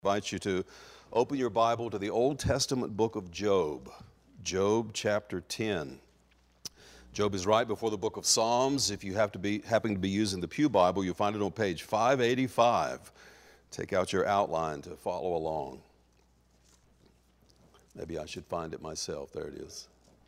Invite you to open your Bible to the Old Testament book of Job, Job chapter 10. Job is right before the book of Psalms. If you happen to be using the Pew Bible, you'll find it on page 585. Take out your outline to follow along. Maybe I should find it myself. There it is.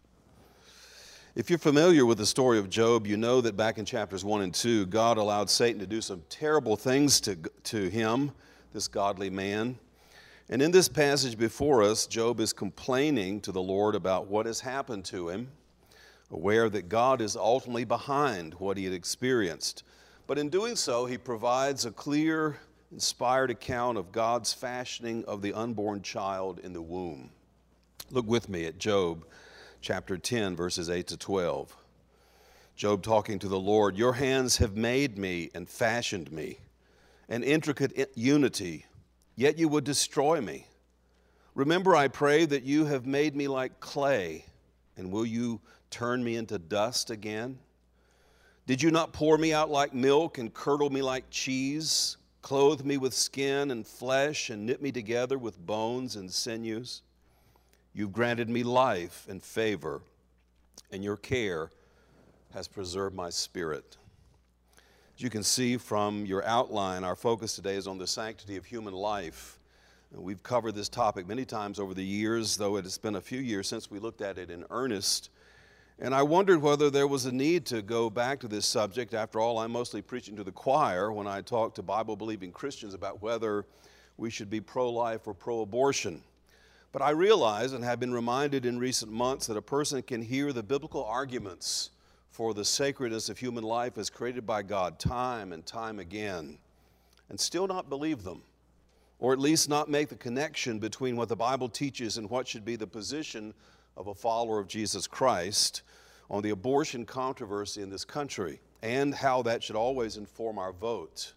If you're familiar with the story of Job, you know that back in chapters 1 and 2, God allowed Satan to do some terrible things to him, this godly man. And in this passage before us, Job is complaining to the Lord about what has happened to him, aware that God is ultimately behind what he had experienced. But in doing so, he provides a clear, inspired account of God's fashioning of the unborn child in the womb. Look with me at Job chapter 10, verses 8 to 12. Job talking to the Lord, "Your hands have made me and fashioned me, an intricate unity, yet you would destroy me. Remember, I pray, that you have made me like clay, and will you turn me into dust again? Did you not pour me out like milk and curdle me like cheese, clothe me with skin and flesh, and knit me together with bones and sinews? You've granted me life and favor, and your care has preserved my spirit." As you can see from your outline, our focus today is on the sanctity of human life. And we've covered this topic many times over the years, though it has been a few years since we looked at it in earnest. And I wondered whether there was a need to go back to this subject. After all, I'm mostly preaching to the choir when I talk to Bible-believing Christians about whether we should be pro-life or pro-abortion. But I realize and have been reminded in recent months that a person can hear the biblical arguments for the sacredness of human life as created by God time and time again, and still not believe them, or at least not make the connection between what the Bible teaches and what should be the position of a follower of Jesus Christ on the abortion controversy in this country, and how that should always inform our vote.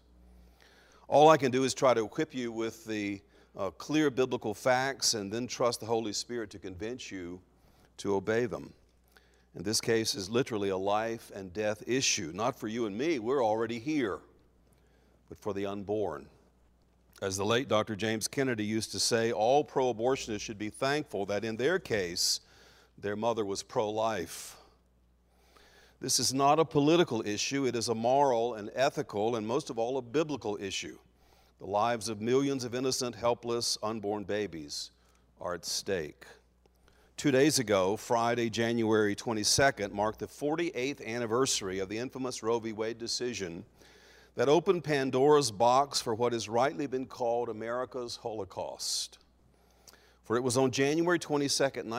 All I can do is try to equip you with the clear biblical facts and then trust the Holy Spirit to convince you to obey them. In this case is literally a life and death issue, not for you and me, we're already here, but for the unborn. As the late Dr. James Kennedy used to say, all pro-abortionists should be thankful that in their case, their mother was pro-life. This is not a political issue, it is a moral and ethical and most of all a biblical issue. The lives of millions of innocent, helpless, unborn babies are at stake. 2 days ago, Friday, January 22nd, marked the 48th anniversary of the infamous Roe v. Wade decision that opened Pandora's box for what has rightly been called America's Holocaust. For it was on January 22nd,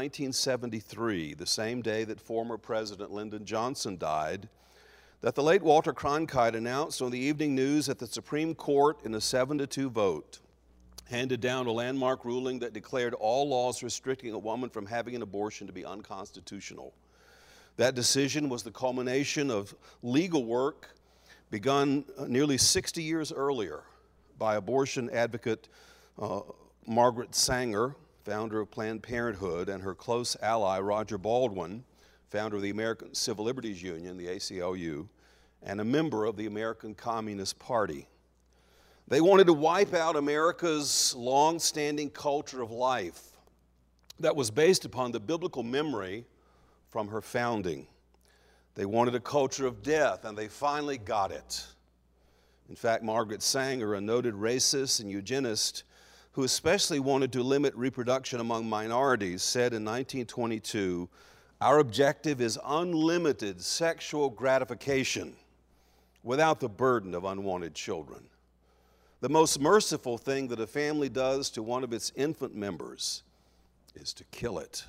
1973, the same day that former President Lyndon Johnson died, that the late Walter Cronkite announced on the evening news that the Supreme Court, in a 7-2 vote, handed down a landmark ruling that declared all laws restricting a woman from having an abortion to be unconstitutional. That decision was the culmination of legal work begun nearly 60 years earlier by abortion advocate Margaret Sanger, founder of Planned Parenthood, and her close ally Roger Baldwin, founder of the American Civil Liberties Union, the ACLU, and a member of the American Communist Party. They wanted to wipe out America's long-standing culture of life that was based upon the biblical memory from her founding. They wanted a culture of death, and they finally got it. In fact, Margaret Sanger, a noted racist and eugenist who especially wanted to limit reproduction among minorities, said in 1922, "Our objective is unlimited sexual gratification without the burden of unwanted children. The most merciful thing that a family does to one of its infant members is to kill it."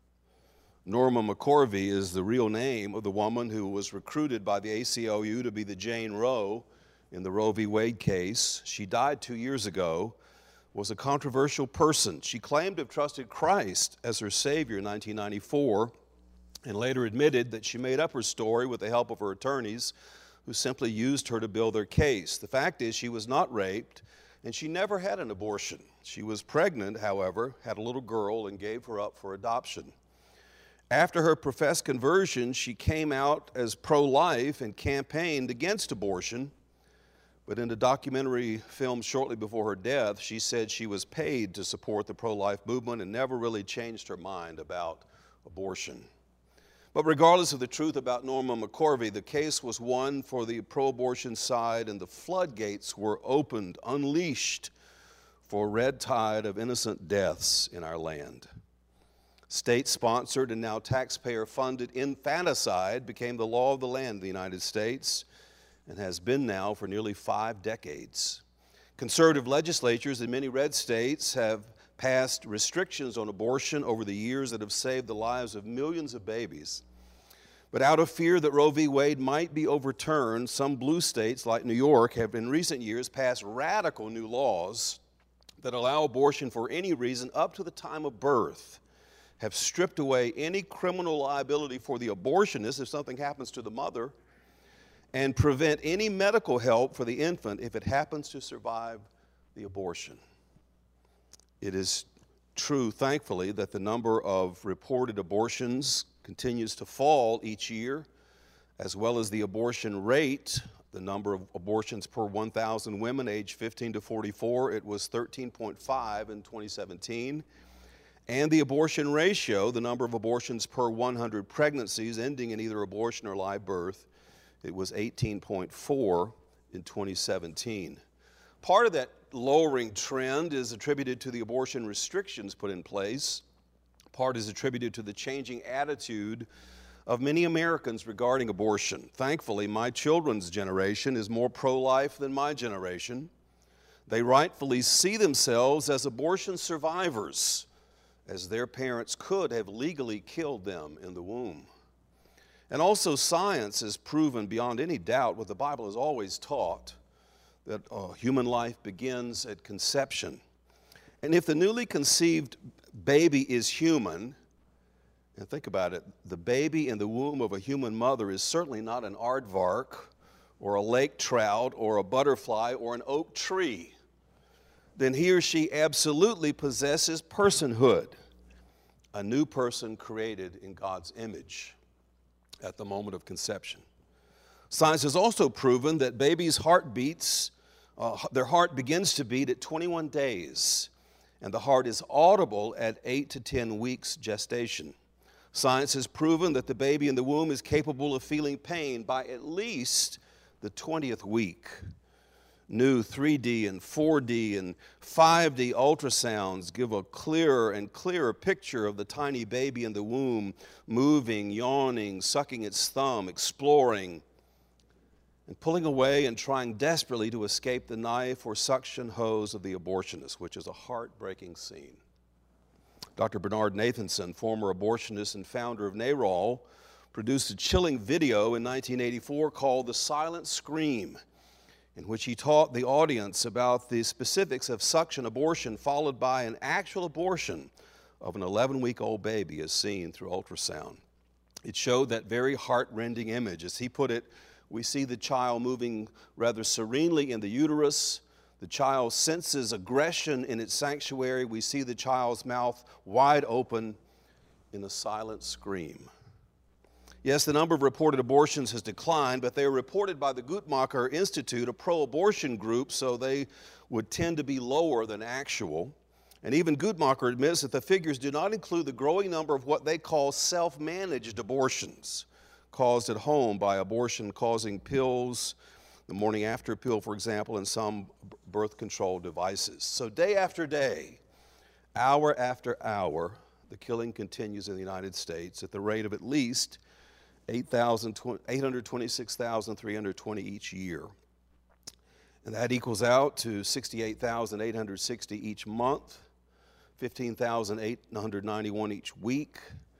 Norma McCorvey is the real name of the woman who was recruited by the ACLU to be the Jane Roe in the Roe v. Wade case. She died 2 years ago, was a controversial person. She claimed to have trusted Christ as her Savior in 1994 and later admitted that she made up her story with the help of her attorneys, who simply used her to build their case. The fact is, she was not raped, and she never had an abortion. She was pregnant, however, had a little girl, and gave her up for adoption. After her professed conversion, she came out as pro-life and campaigned against abortion, But in a documentary filmed shortly before her death, she said she was paid to support the pro-life movement and never really changed her mind about abortion. But regardless of the truth about Norma McCorvey, the case was won for the pro-abortion side, and the floodgates were opened, unleashed for a red tide of innocent deaths in our land. State-sponsored and now taxpayer-funded infanticide became the law of the land in the United States and has been now for nearly 5 decades. Conservative legislatures in many red states have passed restrictions on abortion over the years that have saved the lives of millions of babies. But out of fear that Roe v. Wade might be overturned, some blue states like New York have in recent years passed radical new laws that allow abortion for any reason up to the time of birth, have stripped away any criminal liability for the abortionist if something happens to the mother, and prevent any medical help for the infant if it happens to survive the abortion. It is true, thankfully, that the number of reported abortions continues to fall each year, as well as the abortion rate. The number of abortions per 1,000 women aged 15 to 44, it was 13.5 in 2017. And the abortion ratio, the number of abortions per 100 pregnancies ending in either abortion or live birth, it was 18.4 in 2017. Part of that lowering trend is attributed to the abortion restrictions put in place. Part is attributed to the changing attitude of many Americans regarding abortion. Thankfully, my children's generation is more pro-life than my generation. They rightfully see themselves as abortion survivors, as their parents could have legally killed them in the womb. And also, science has proven beyond any doubt what the Bible has always taught, that human life begins at conception. And if the newly conceived baby is human, and think about it, the baby in the womb of a human mother is certainly not an aardvark or a lake trout or a butterfly or an oak tree, then he or she absolutely possesses personhood, a new person created in God's image at the moment of conception. Science has also proven that babies' heartbeats, their heart begins to beat at 21 days, and the heart is audible at 8 to 10 weeks gestation. Science has proven that the baby in the womb is capable of feeling pain by at least the 20th week. New 3D and 4D and 5D ultrasounds give a clearer and clearer picture of the tiny baby in the womb, moving, yawning, sucking its thumb, exploring, and pulling away and trying desperately to escape the knife or suction hose of the abortionist, which is a heartbreaking scene. Dr. Bernard Nathanson, former abortionist and founder of NARAL, produced a chilling video in 1984 called The Silent Scream, in which he taught the audience about the specifics of suction abortion, followed by an actual abortion of an 11-week-old baby as seen through ultrasound. It showed that very heart-rending image. As he put it, we see the child moving rather serenely in the uterus. The child senses aggression in its sanctuary. We see the child's mouth wide open in a silent scream. Yes, the number of reported abortions has declined, but they are reported by the Guttmacher Institute, a pro-abortion group, so they would tend to be lower than actual. And even Guttmacher admits that the figures do not include the growing number of what they call self-managed abortions, caused at home by abortion-causing pills, the morning after pill, for example, and some birth control devices. So day after day, hour after hour, the killing continues in the United States at the rate of at least 826,320 each year. And that equals out to 68,860 each month, 15,891 each week,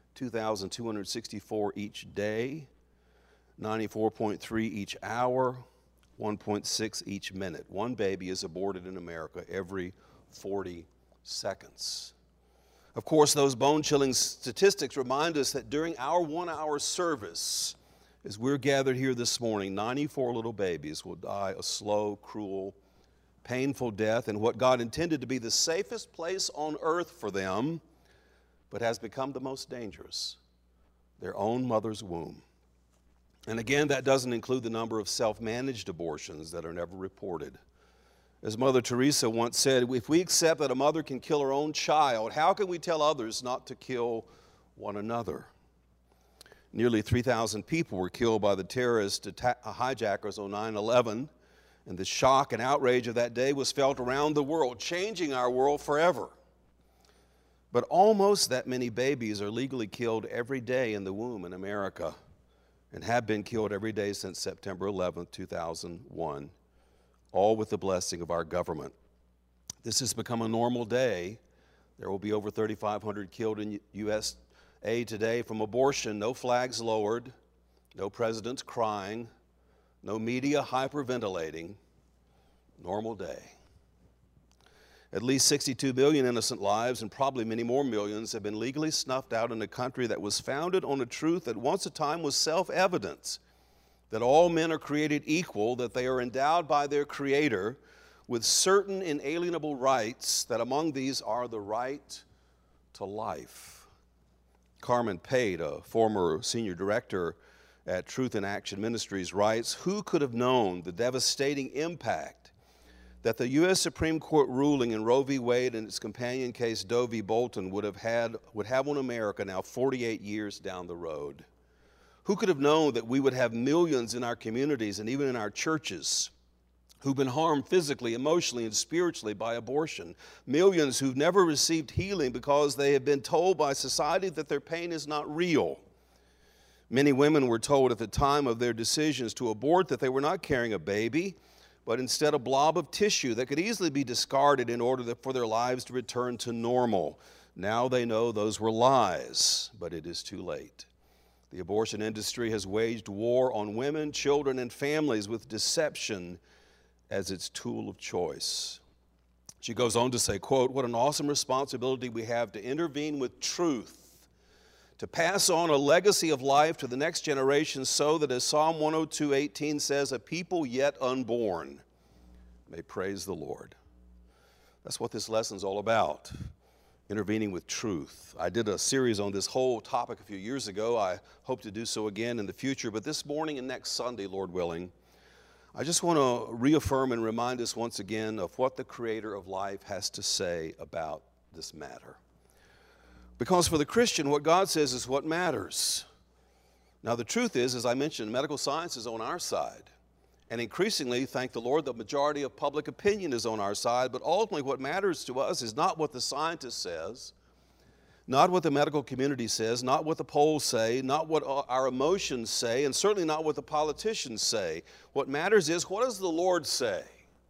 2,264 each day, 94.3 each hour, 1.6 each minute. One baby is aborted in America every 40 seconds. Of course, those bone-chilling statistics remind us that during our 1-hour service, as we're gathered here this morning, 94 little babies will die a slow, cruel, painful death in what God intended to be the safest place on earth for them, but has become the most dangerous, their own mother's womb. And again, that doesn't include the number of self-managed abortions that are never reported. As Mother Teresa once said, if we accept that a mother can kill her own child, how can we tell others not to kill one another? Nearly 3,000 people were killed by the terrorist hijackers on 9/11, and the shock and outrage of that day was felt around the world, changing our world forever. But almost that many babies are legally killed every day in the womb in America, and have been killed every day since September 11, 2001, all with the blessing of our government. This has become a normal day. There will be over 3,500 killed in USA today from abortion, no flags lowered, no presidents crying, no media hyperventilating. Normal day. At least 62 million innocent lives, and probably many more millions, have been legally snuffed out in a country that was founded on a truth that once a time was self-evident, that all men are created equal, that they are endowed by their Creator with certain inalienable rights, that among these are the right to life. Carmen Pate, a former senior director at Truth in Action Ministries, writes, "Who could have known the devastating impact that the U.S. Supreme Court ruling in Roe v. Wade and its companion case Doe v. Bolton would have on America now 48 years down the road? Who could have known that we would have millions in our communities and even in our churches who've been harmed physically, emotionally, and spiritually by abortion? Millions who've never received healing because they have been told by society that their pain is not real. Many women were told at the time of their decisions to abort that they were not carrying a baby, but instead a blob of tissue that could easily be discarded in order for their lives to return to normal. Now they know those were lies, but it is too late. The abortion industry has waged war on women, children, and families with deception as its tool of choice." She goes on to say, quote, "What an awesome responsibility we have to intervene with truth, to pass on a legacy of life to the next generation so that, as Psalm 102:18 says, a people yet unborn may praise the Lord." That's what this lesson's all about, intervening with truth. I did a series on this whole topic a few years ago. I hope to do so again in the future. But this morning and next Sunday, Lord willing, I just want to reaffirm and remind us once again of what the Creator of life has to say about this matter. Because for the Christian, what God says is what matters. Now, the truth is, as I mentioned, medical science is on our side. And increasingly, thank the Lord, the majority of public opinion is on our side. But ultimately, what matters to us is not what the scientist says, not what the medical community says, not what the polls say, not what our emotions say, and certainly not what the politicians say. What matters is, what does the Lord say?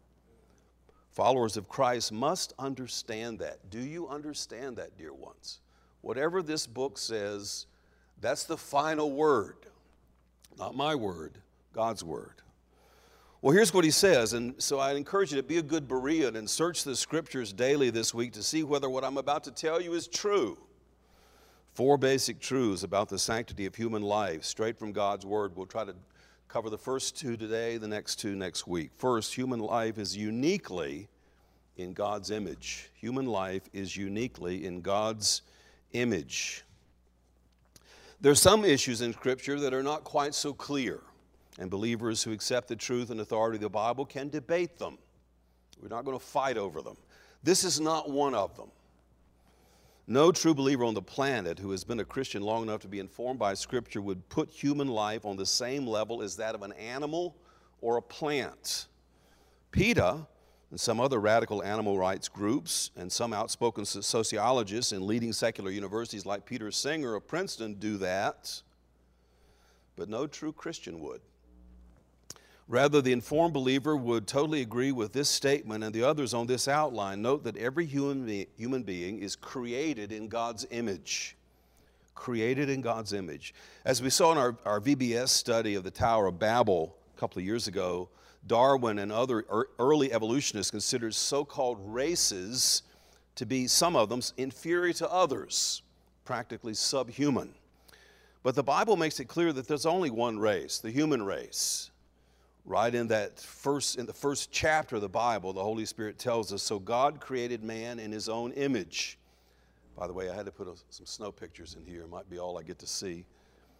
Followers of Christ must understand that. Do you understand that, dear ones? Whatever this book says, that's the final word. Not my word, God's word. Well, here's what he says, and so I encourage you to be a good Berean and search the scriptures daily this week to see whether what I'm about to tell you is true. 4 basic truths about the sanctity of human life, straight from God's word. We'll try to cover the first 2 today, the next 2 next week. First, human life is uniquely in God's image. Human life is uniquely in God's image. There are some issues in Scripture that are not quite so clear, and believers who accept the truth and authority of the Bible can debate them. We're not going to fight over them. This is not one of them. No true believer on the planet who has been a Christian long enough to be informed by Scripture would put human life on the same level as that of an animal or a plant. PETA and some other radical animal rights groups and some outspoken sociologists in leading secular universities like Peter Singer of Princeton do that, but no true Christian would. Rather, the informed believer would totally agree with this statement and the others on this outline. Note that every human being is created in God's image. Created in God's image. As we saw in our VBS study of the Tower of Babel a couple of years ago, Darwin and other early evolutionists considered so-called races to be, some of them, inferior to others, practically subhuman. But the Bible makes it clear that there's only one race, the human race. Right in the first chapter of the Bible, the Holy Spirit tells us, so God created man in his own image. By the way, I had to put some snow pictures in here. It might be all I get to see.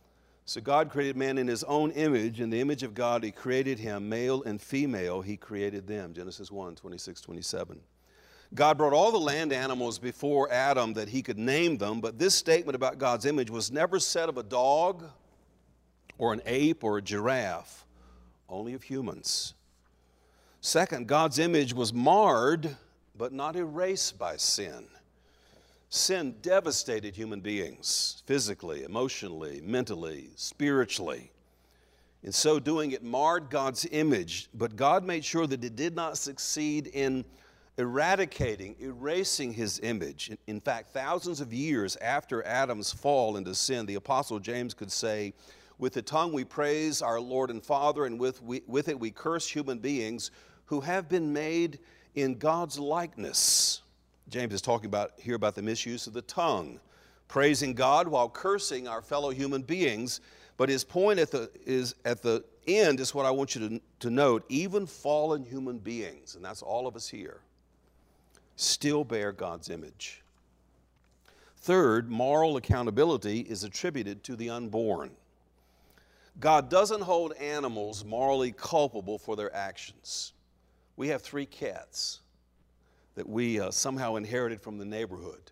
So God created man in his own image. In the image of God, he created him. Male and female, he created them. Genesis 1, 26, 27. God brought all the land animals before Adam that he could name them, but this statement about God's image was never said of a dog or an ape or a giraffe, only of humans. Second, God's image was marred but not erased by sin. Sin devastated human beings physically, emotionally, mentally, spiritually. In so doing, it marred God's image, but God made sure that it did not succeed in erasing his image. In fact, thousands of years after Adam's fall into sin, the Apostle James could say, "With the tongue we praise our Lord and Father, and with it we curse human beings who have been made in God's likeness." James is talking here about the misuse of the tongue, praising God while cursing our fellow human beings. But his point at the end is what I want you to note. Even fallen human beings, and that's all of us here, still bear God's image. Third, moral accountability is attributed to the unborn. God doesn't hold animals morally culpable for their actions. We have 3 cats that we somehow inherited from the neighborhood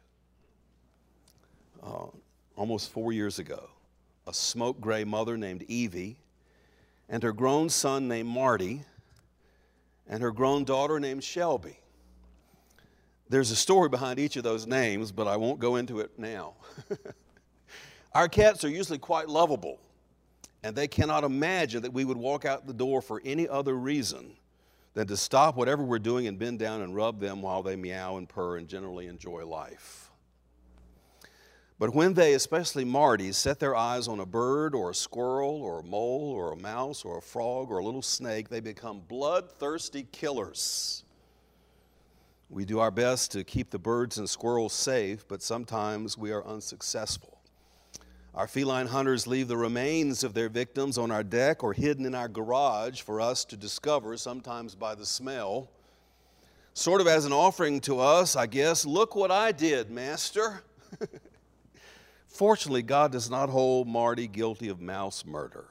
almost 4 years ago. A smoke gray mother named Evie, and her grown son named Marty, and her grown daughter named Shelby. There's a story behind each of those names, but I won't go into it now. Our cats are usually quite lovable, and they cannot imagine that we would walk out the door for any other reason than to stop whatever we're doing and bend down and rub them while they meow and purr and generally enjoy life. But when they, especially Marty, set their eyes on a bird or a squirrel or a mole or a mouse or a frog or a little snake, they become bloodthirsty killers. We do our best to keep the birds and squirrels safe, but sometimes we are unsuccessful. Our feline hunters leave the remains of their victims on our deck or hidden in our garage for us to discover, sometimes by the smell. Sort of as an offering to us, I guess, "Look what I did, Master." Fortunately, God does not hold Marty guilty of mouse murder.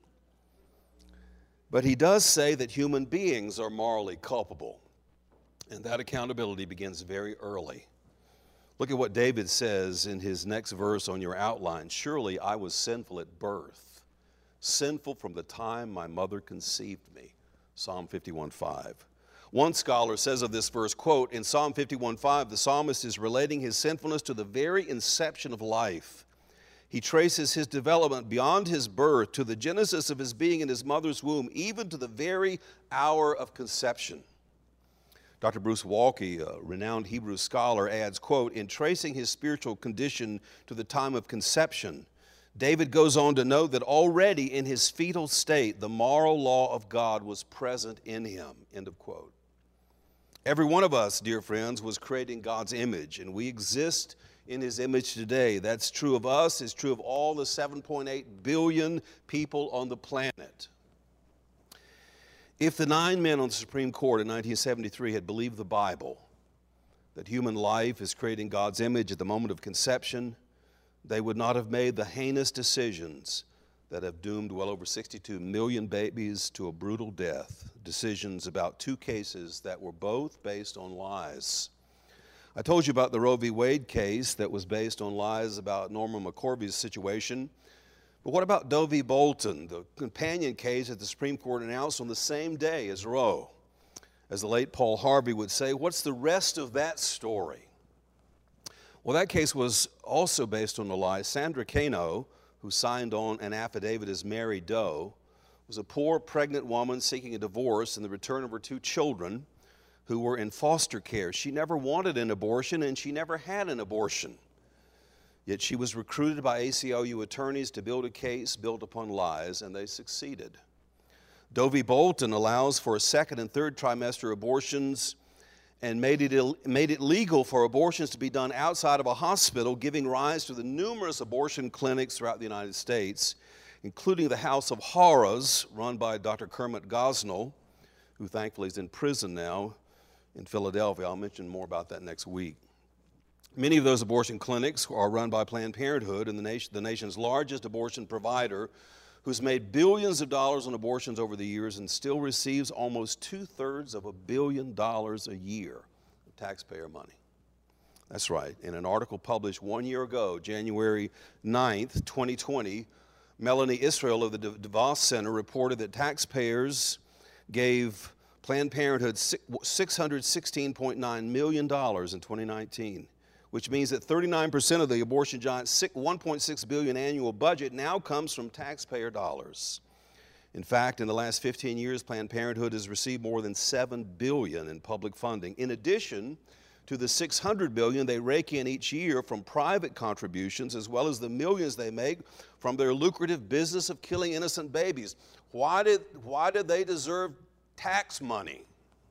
But he does say that human beings are morally culpable, and that accountability begins very early. Look at what David says in his next verse on your outline. "Surely I was sinful at birth, sinful from the time my mother conceived me." Psalm 51:5. One scholar says of this verse, quote, "In Psalm 51:5, the psalmist is relating his sinfulness to the very inception of life. He traces his development beyond his birth to the genesis of his being in his mother's womb, even to the very hour of conception." Dr. Bruce Waltke, a renowned Hebrew scholar, adds, quote, "In tracing his spiritual condition to the time of conception, David goes on to note that already in his fetal state, the moral law of God was present in him," end of quote. Every one of us, dear friends, was created in God's image, and we exist in his image today. That's true of us. It's true of all the 7.8 billion people on the planet. If the 9 men on the Supreme Court in 1973 had believed the Bible, that human life is created in God's image at the moment of conception, they would not have made the heinous decisions that have doomed well over 62 million babies to a brutal death, decisions about 2 cases that were both based on lies. I told you about the Roe v. Wade case that was based on lies about Norma McCorvey's situation. But what about Doe v. Bolton, the companion case that the Supreme Court announced on the same day as Roe? As the late Paul Harvey would say, what's the rest of that story? Well, that case was also based on a lie. Sandra Cano, who signed on an affidavit as Mary Doe, was a poor pregnant woman seeking a divorce and the return of her 2 children who were in foster care. She never wanted an abortion, and she never had an abortion. Yet she was recruited by ACLU attorneys to build a case built upon lies, and they succeeded. Doe v. Bolton allows for 2nd and 3rd trimester abortions and made it legal for abortions to be done outside of a hospital, giving rise to the numerous abortion clinics throughout the United States, including the House of Horrors, run by Dr. Kermit Gosnell, who thankfully is in prison now in Philadelphia. I'll mention more about that next week. Many of those abortion clinics are run by Planned Parenthood, and the nation's largest abortion provider, who's made billions of dollars on abortions over the years and still receives almost 2/3 of $1 billion a year of taxpayer money. That's right. In an article published 1 year ago, January 9th, 2020, Melanie Israel of the DeVos Center reported that taxpayers gave Planned Parenthood $616.9 million in 2019, which means that 39% of the abortion giant's $1.6 billion annual budget now comes from taxpayer dollars. In fact, in the last 15 years, Planned Parenthood has received more than $7 billion in public funding, in addition to the $600 billion they rake in each year from private contributions, as well as the millions they make from their lucrative business of killing innocent babies. Why did they deserve tax money?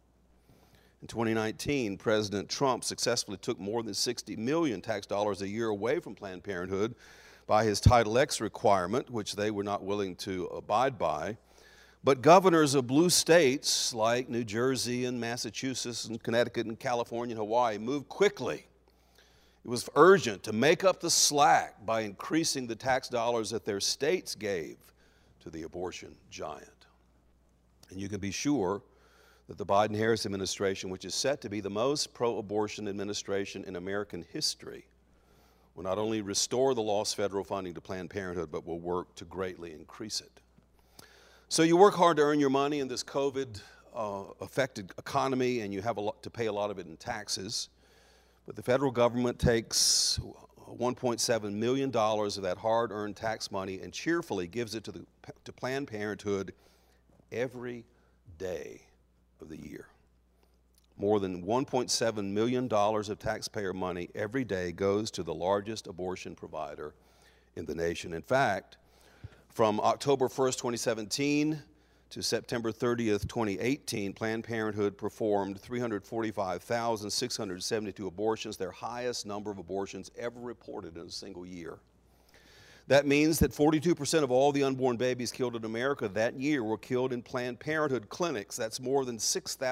In 2019, President Trump successfully took more than $60 million tax dollars a year away from Planned Parenthood by his Title X requirement, which they were not willing to abide by. But governors of blue states like New Jersey and Massachusetts and Connecticut and California and Hawaii moved quickly. It was urgent to make up the slack by increasing the tax dollars that their states gave to the abortion giant. And you can be sure that the Biden-Harris administration, which is set to be the most pro-abortion administration in American history, will not only restore the lost federal funding to Planned Parenthood, but will work to greatly increase it. So you work hard to earn your money in this COVID-affected economy, and you have to pay a lot of it in taxes. But the federal government takes $1.7 million of that hard-earned tax money and cheerfully gives it to Planned Parenthood every day of the year. More than $1.7 million of taxpayer money every day goes to the largest abortion provider in the nation. In fact, from October 1st, 2017 to September 30th, 2018, Planned Parenthood performed 345,672 abortions, their highest number of abortions ever reported in a single year. That means that 42% of all the unborn babies killed in America that year were killed in Planned Parenthood clinics. That's more than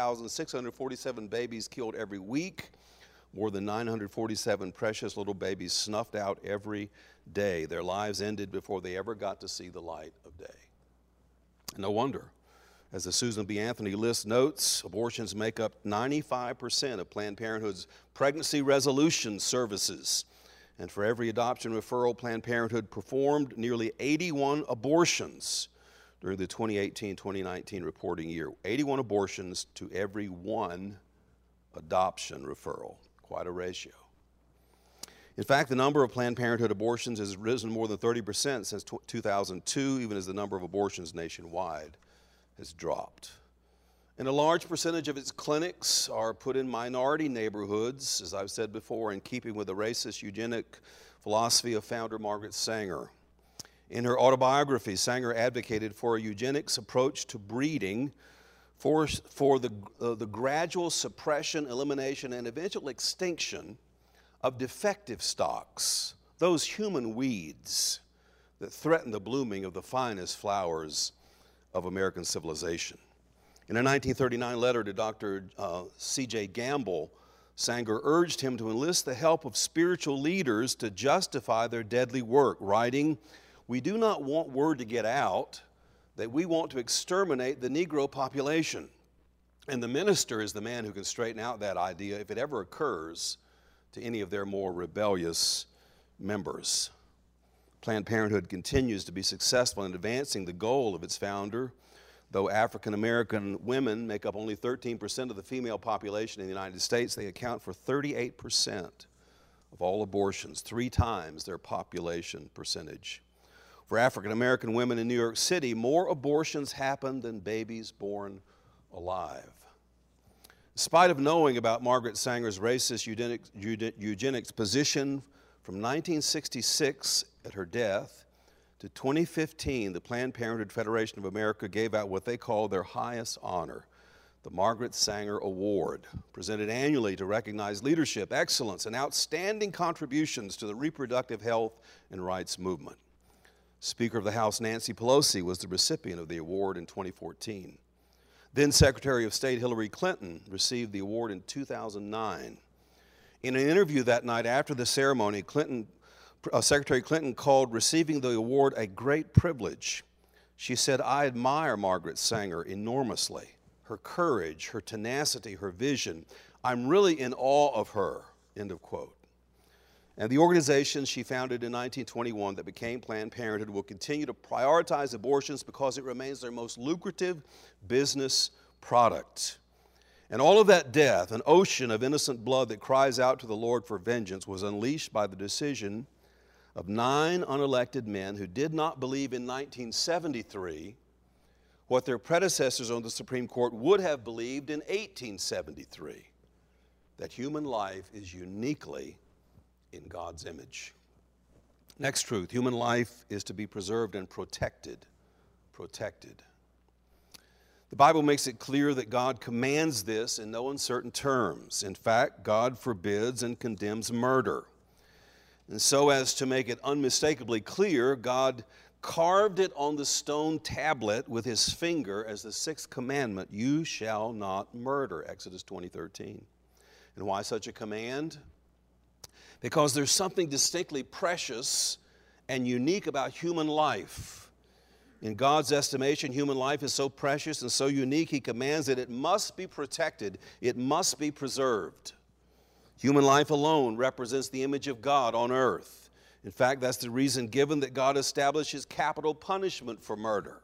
6,647 babies killed every week, more than 947 precious little babies snuffed out every day. Their lives ended before they ever got to see the light of day. No wonder. As the Susan B. Anthony list notes, abortions make up 95% of Planned Parenthood's pregnancy resolution services. And for every adoption referral, Planned Parenthood performed nearly 81 abortions during the 2018-2019 reporting year. 81 abortions to every one adoption referral. Quite a ratio. In fact, the number of Planned Parenthood abortions has risen more than 30% since 2002, even as the number of abortions nationwide has dropped. And a large percentage of its clinics are put in minority neighborhoods, as I've said before, in keeping with the racist eugenic philosophy of founder Margaret Sanger. In her autobiography, Sanger advocated for a eugenics approach to breeding for the gradual suppression, elimination, and eventual extinction of defective stocks, those human weeds that threaten the blooming of the finest flowers of American civilization. In a 1939 letter to Dr. C.J. Gamble, Sanger urged him to enlist the help of spiritual leaders to justify their deadly work, writing, "We do not want word to get out that we want to exterminate the Negro population. And the minister is the man who can straighten out that idea if it ever occurs to any of their more rebellious members." Planned Parenthood continues to be successful in advancing the goal of its founder. Though African American women make up only 13% of the female population in the United States, they account for 38% of all abortions, 3 times their population percentage. For African American women in New York City, more abortions happen than babies born alive. In spite of knowing about Margaret Sanger's racist eugenics position from 1966 at her death to 2015, the Planned Parenthood Federation of America gave out what they call their highest honor, the Margaret Sanger Award, presented annually to recognize leadership, excellence, and outstanding contributions to the reproductive health and rights movement. Speaker of the House Nancy Pelosi was the recipient of the award in 2014. Then Secretary of State Hillary Clinton received the award in 2009. In an interview that night after the ceremony, Secretary Clinton called receiving the award a great privilege. She said, "I admire Margaret Sanger enormously. Her courage, her tenacity, her vision. I'm really in awe of her," end of quote. And the organization she founded in 1921 that became Planned Parenthood will continue to prioritize abortions because it remains their most lucrative business product. And all of that death, an ocean of innocent blood that cries out to the Lord for vengeance, was unleashed by the decision of 9 unelected men who did not believe in 1973 what their predecessors on the Supreme Court would have believed in 1873, that human life is uniquely in God's image. Next truth, human life is to be preserved and protected. Protected. The Bible makes it clear that God commands this in no uncertain terms. In fact, God forbids and condemns murder. And so as to make it unmistakably clear, God carved it on the stone tablet with his finger as the 6th commandment, "You shall not murder," Exodus 20:13. And why such a command? Because there's something distinctly precious and unique about human life. In God's estimation, human life is so precious and so unique, he commands that it must be protected, it must be preserved. Human life alone represents the image of God on earth. In fact, that's the reason given that God establishes capital punishment for murder.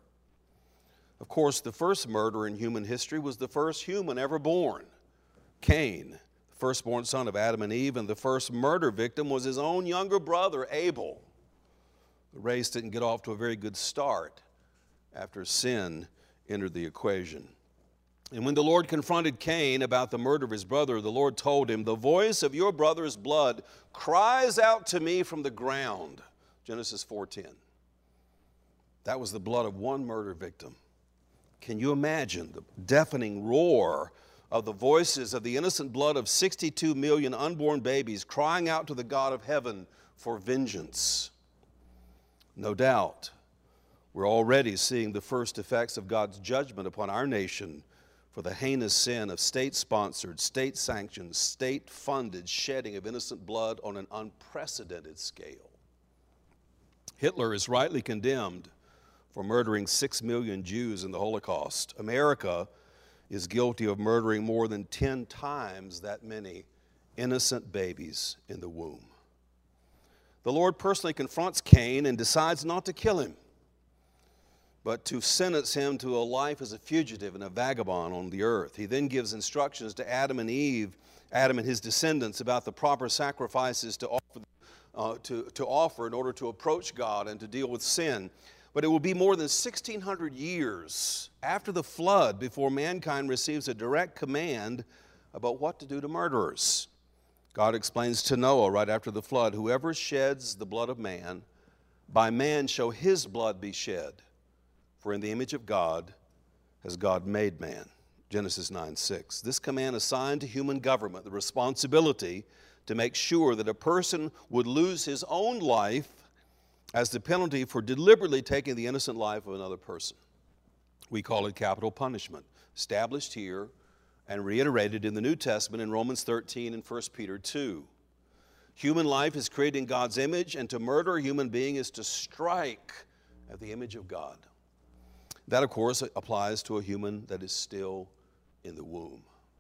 Of course, the first murder in human history was the first human ever born, Cain, firstborn son of Adam and Eve, and the first murder victim was his own younger brother, Abel. The race didn't get off to a very good start after sin entered the equation. And when the Lord confronted Cain about the murder of his brother, the Lord told him, "The voice of your brother's blood cries out to me from the ground." Genesis 4:10. That was the blood of one murder victim. Can you imagine the deafening roar of the voices of the innocent blood of 62 million unborn babies crying out to the God of heaven for vengeance? No doubt, we're already seeing the first effects of God's judgment upon our nation for the heinous sin of state-sponsored, state-sanctioned, state-funded shedding of innocent blood on an unprecedented scale. Hitler is rightly condemned for murdering 6 million Jews in the Holocaust. America is guilty of murdering more than 10 times that many innocent babies in the womb. The Lord personally confronts Cain and decides not to kill him, but to sentence him to a life as a fugitive and a vagabond on the earth. He then gives instructions to Adam and Eve, Adam and his descendants, about the proper sacrifices to offer in order to approach God and to deal with sin. But it will be more than 1,600 years after the flood before mankind receives a direct command about what to do to murderers. God explains to Noah right after the flood, "Whoever sheds the blood of man, by man shall his blood be shed. For in the image of God has God made man." Genesis 9:6. This command assigned to human government the responsibility to make sure that a person would lose his own life as the penalty for deliberately taking the innocent life of another person. We call it capital punishment, established here and reiterated in the New Testament in Romans 13 and 1 Peter 2. Human life is created in God's image, and to murder a human being is to strike at the image of God. That, of course, applies to a human that is still in the womb.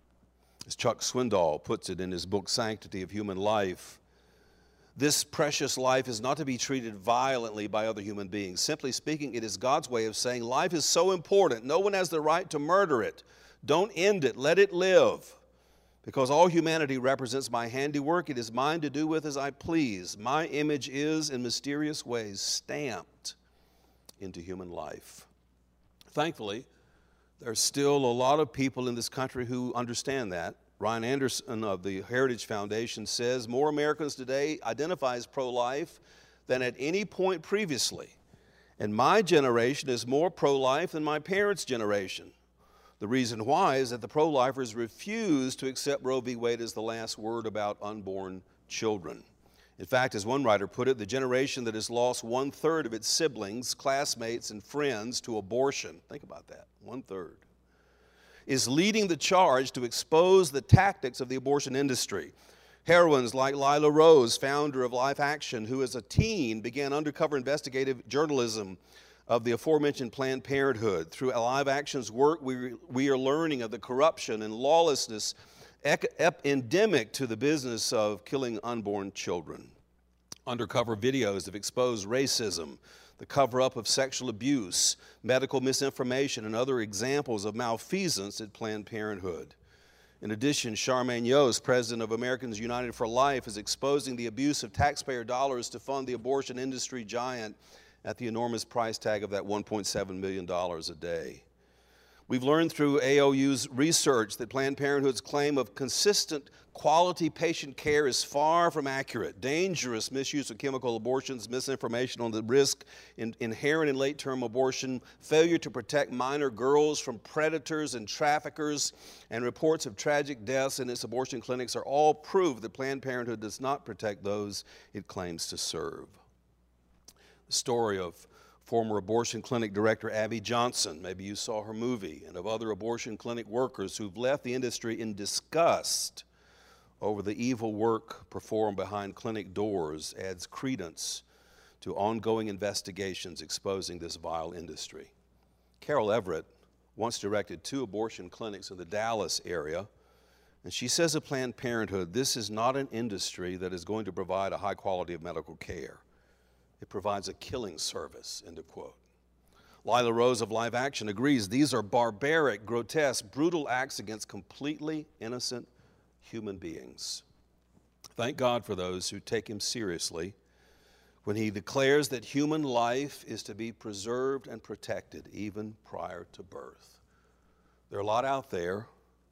As Chuck Swindoll puts it in his book, Sanctity of Human Life, this precious life is not to be treated violently by other human beings. Simply speaking, it is God's way of saying life is so important, no one has the right to murder it. Don't end it, let it live. Because all humanity represents my handiwork, it is mine to do with as I please. My image is, in mysterious ways, stamped into human life. Thankfully, there's still a lot of people in this country who understand that. Ryan Anderson of the Heritage Foundation says more Americans today identify as pro-life than at any point previously. And my generation is more pro-life than my parents' generation. The reason why is that the pro-lifers refuse to accept Roe v. Wade as the last word about unborn children. In fact, as one writer put it, the generation that has lost 1/3 of its siblings, classmates, and friends to abortion, think about that, 1/3, is leading the charge to expose the tactics of the abortion industry. Heroines like Lila Rose, founder of Life Action, who as a teen began undercover investigative journalism of the aforementioned Planned Parenthood. Through Live Action's work, we are learning of the corruption and lawlessness endemic to the business of killing unborn children. Undercover videos have exposed racism, the cover-up of sexual abuse, medical misinformation, and other examples of malfeasance at Planned Parenthood. In addition, Charmaine Yost, president of Americans United for Life, is exposing the abuse of taxpayer dollars to fund the abortion industry giant at the enormous price tag of that $1.7 million a day. We've learned through AOU's research that Planned Parenthood's claim of consistent quality patient care is far from accurate. Dangerous misuse of chemical abortions, misinformation on the risk inherent in late-term abortion, failure to protect minor girls from predators and traffickers, and reports of tragic deaths in its abortion clinics are all proof that Planned Parenthood does not protect those it claims to serve. The story of former abortion clinic director Abby Johnson, maybe you saw her movie, and of other abortion clinic workers who've left the industry in disgust over the evil work performed behind clinic doors adds credence to ongoing investigations exposing this vile industry. Carol Everett once directed 2 abortion clinics in the Dallas area, and she says of Planned Parenthood, this is not an industry that is going to provide a high quality of medical care. It provides a killing service, end of quote. Lila Rose of Live Action agrees these are barbaric, grotesque, brutal acts against completely innocent human beings. Thank God for those who take him seriously when he declares that human life is to be preserved and protected even prior to birth. There are a lot out there,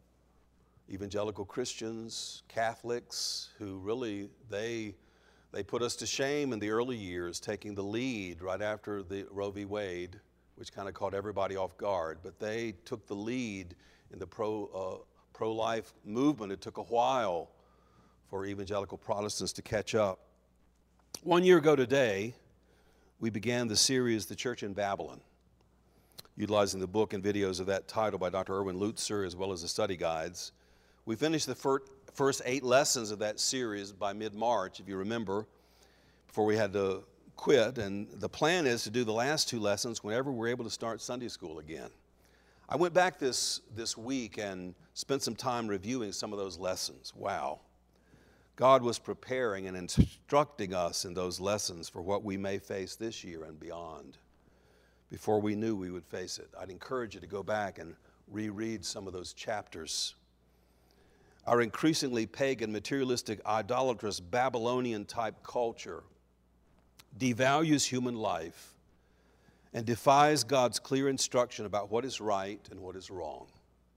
evangelical Christians, Catholics, who really, they put us to shame in the early years, taking the lead right after the Roe v. Wade, which kind of caught everybody off guard. But they took the lead in the pro-life movement. It took a while for evangelical Protestants to catch up. 1 year ago today, we began the series, The Church in Babylon, utilizing the book and videos of that title by Dr. Erwin Lutzer, as well as the study guides. We finished the first 8 lessons of that series by mid-March, if you remember, before we had to quit. And the plan is to do the last 2 lessons whenever we're able to start Sunday school again. I went back this week and spent some time reviewing some of those lessons. Wow. God was preparing and instructing us in those lessons for what we may face this year and beyond before we knew we would face it. I'd encourage you to go back and reread some of those chapters. Our increasingly pagan, materialistic, idolatrous, Babylonian-type culture devalues human life and defies God's clear instruction about what is right and what is wrong.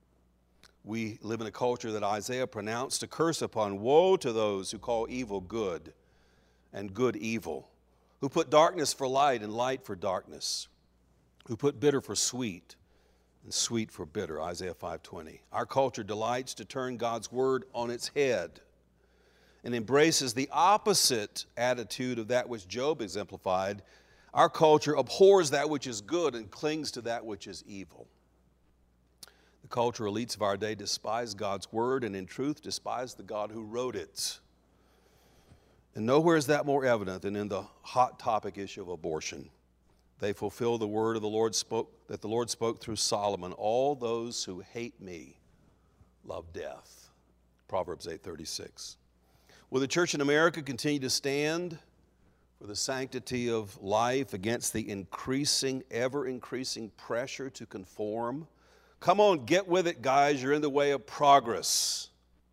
We live in a culture that Isaiah pronounced a curse upon. Woe to those who call evil good and good evil, who put darkness for light and light for darkness, who put bitter for sweet and sweet for bitter, Isaiah 5:20. Our culture delights to turn God's word on its head and embraces the opposite attitude of that which Job exemplified. Our culture abhors that which is good and clings to that which is evil. The cultural elites of our day despise God's word and in truth despise the God who wrote it. And nowhere is that more evident than in the hot topic issue of abortion. They fulfill the word of the Lord that the Lord spoke through Solomon. All those who hate me love death. Proverbs 8:36. Will the church in America continue to stand for the sanctity of life against the ever-increasing pressure to conform? Come on, get with it, guys. You're in the way of progress.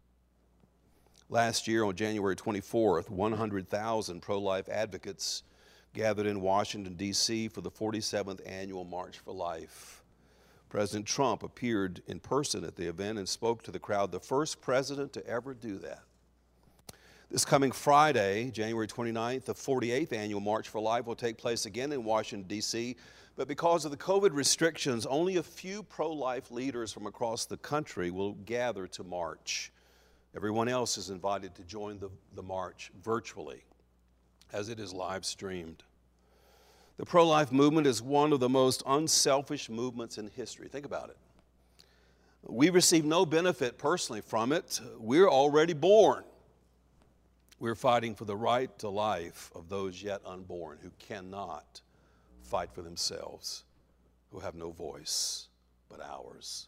Last year, on January 24th, 100,000 pro-life advocates gathered in Washington, D.C. for the 47th Annual March for Life. President Trump appeared in person at the event and spoke to the crowd, the first president to ever do that. This coming Friday, January 29th, the 48th Annual March for Life will take place again in Washington, D.C., but because of the COVID restrictions, only a few pro-life leaders from across the country will gather to march. Everyone else is invited to join the march virtually, as it is live streamed. The pro-life movement is one of the most unselfish movements in history. Think about it. We receive no benefit personally from it. We're already born. We're fighting for the right to life of those yet unborn who cannot fight for themselves, who have no voice but ours.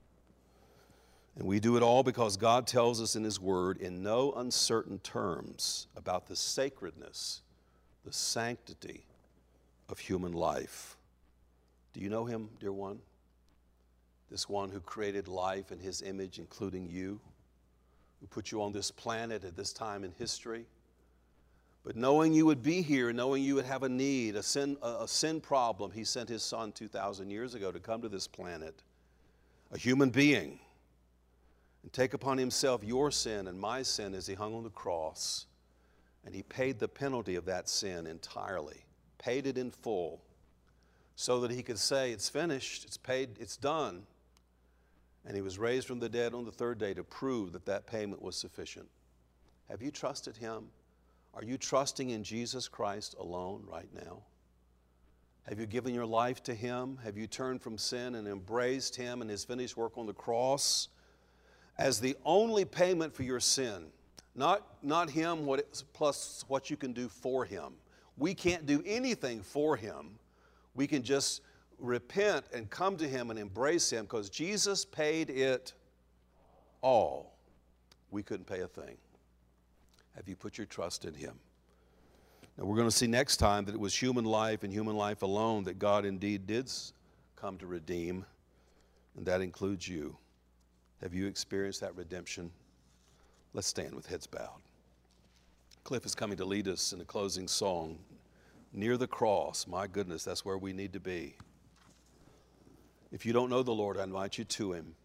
And we do it all because God tells us in His Word in no uncertain terms about the sacredness, the sanctity of human life. Do you know Him, dear one? This one who created life in His image, including you, who put you on this planet at this time in history. But knowing you would be here, knowing you would have a need, a sin problem, He sent His Son 2,000 years ago to come to this planet, a human being, and take upon Himself your sin and my sin as He hung on the cross. And He paid the penalty of that sin entirely, paid it in full, so that He could say, it's finished, it's paid, it's done. And He was raised from the dead on the third day to prove that that payment was sufficient. Have you trusted Him? Are you trusting in Jesus Christ alone right now? Have you given your life to Him? Have you turned from sin and embraced Him and His finished work on the cross as the only payment for your sin? Not Him plus what you can do for Him. We can't do anything for Him. We can just repent and come to Him and embrace Him because Jesus paid it all. We couldn't pay a thing. Have you put your trust in Him? Now we're going to see next time that it was human life and human life alone that God indeed did come to redeem, and that includes you. Have you experienced that redemption? Let's stand with heads bowed. Cliff is coming to lead us in a closing song. Near the cross, my goodness, that's where we need to be. If you don't know the Lord, I invite you to Him.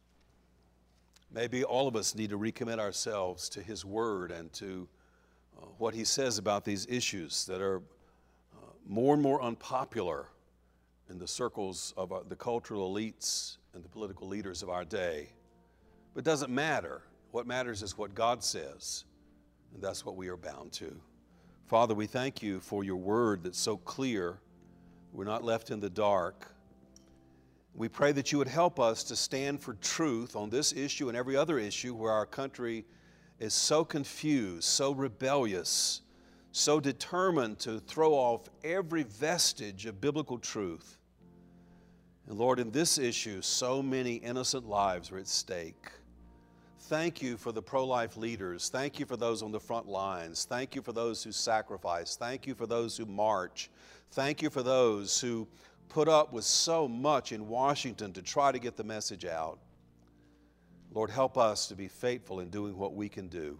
Maybe all of us need to recommit ourselves to His Word and to what He says about these issues that are more and more unpopular in the circles of the cultural elites and the political leaders of our day. But it doesn't matter. What matters is what God says, and that's what we are bound to. Father, we thank You for Your Word that's so clear. We're not left in the dark. We pray that You would help us to stand for truth on this issue and every other issue where our country is so confused, so rebellious, so determined to throw off every vestige of biblical truth. And Lord, in this issue, so many innocent lives are at stake. Thank You for the pro-life leaders. Thank You for those on the front lines. Thank You for those who sacrifice. Thank You for those who march. Thank You for those who put up with so much in Washington to try to get the message out. Lord, help us to be faithful in doing what we can do.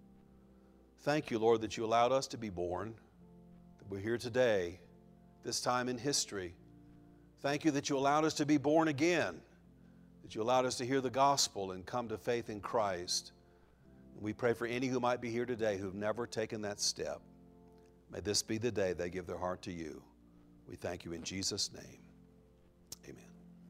Thank You, Lord, that You allowed us to be born, that we're here today, this time in history. Thank You that You allowed us to be born again, that You allowed us to hear the gospel and come to faith in Christ. And we pray for any who might be here today who've never taken that step. May this be the day they give their heart to You. We thank You in Jesus' name.